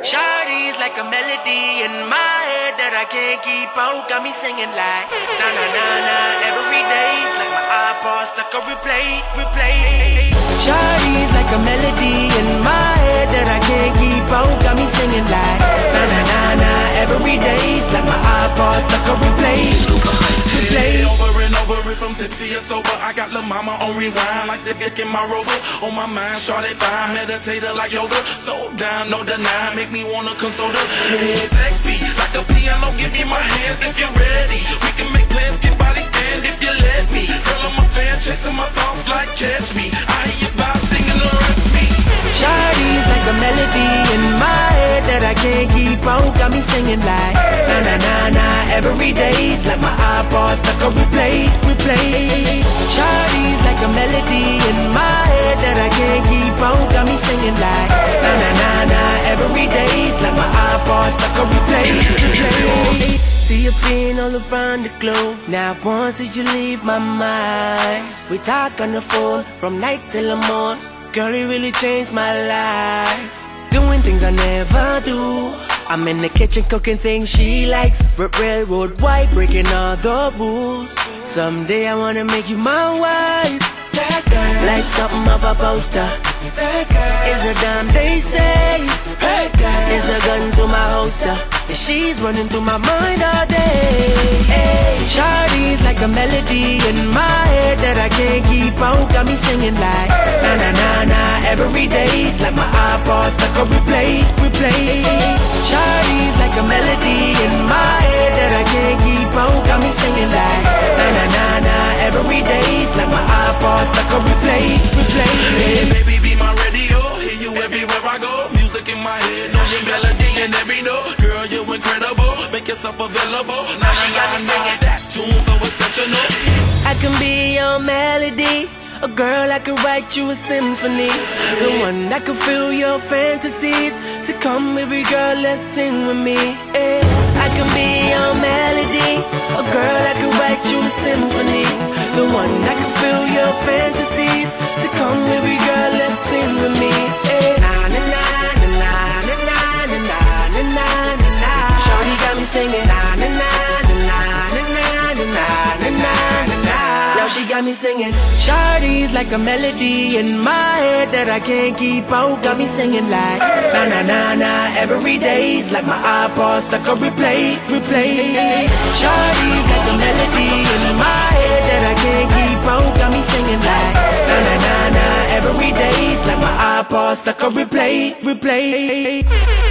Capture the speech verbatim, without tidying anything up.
Shawty's like a melody in my head that I can't keep out. Got me singing like na na na na every day's like my iPod stuck on replay, replay. Shawty's like a melody in my head that I can't keep out. Got me singing like na na na na every day's like my iPod stuck on replay, replay. Over and over if I'm tipsy or sober, I got Lil' Mama on rewind like the dick in my rover. On my mind, shawty fine, meditator like yoga. So down, no deny, make me wanna console her. Hey, sexy, like a piano, give me my hands if you're ready. We can make plans, get body stand if you let me. Girl, I'm a fan, chasing my thoughts like catch me. I hear you by singing the rest me. Shawty's like a melody in my head that I can't keep out. Got me singing like na na na na every day's like my iPod stuck on replay, replay. Shawty's like a melody in my head that I can't keep out. Got me singing like na na na na every day's like my iPod stuck on replay, replay. See you being all around the globe. Now once did you leave my mind? We talk on the phone from night till the morning. Girl, it really changed my life. Doing things I never do. I'm in the kitchen cooking things she likes. R railroad white, breaking all the rules. Someday I wanna make you my wife. That girl, like something of a poster. That girl is a dime, they say. That girl is a gun to my holster. And she's running through my mind all day. Hey, Shawty's like a melody in my head that I can't keep out. Got me singing like na na na na every day's like my iPod stuck on replay, replay. Shawty's like a melody in my head that I can't keep out. Got me singing like na na na na every day's like my iPod stuck on replay, replay. Hey baby, be my radio, hear you everywhere I go. Music in my head, no she melody in every note. Girl, you incredible, make yourself available. Now she got me singing that tune so exceptional. I can be your melody, a girl I could write you a symphony, the one that could fill your fantasies. So come baby girl, let's sing with me. Yeah. I can be your melody, a girl I could write you a symphony, the one that could fill your fantasies. So come baby girl, let's sing with me. Yeah. Na na na na na na na na na na na na. Shawty got me singing na na na na na na na na na na na. Now she got me singing. Shawty's like a melody in my head that I can't keep out. Got me singing like na na na na every day's like my iPod stuck on replay, replay. Shawty's like a melody in my head that I can't keep out. Got me singing like na na na na every day's like my iPod stuck on replay, replay.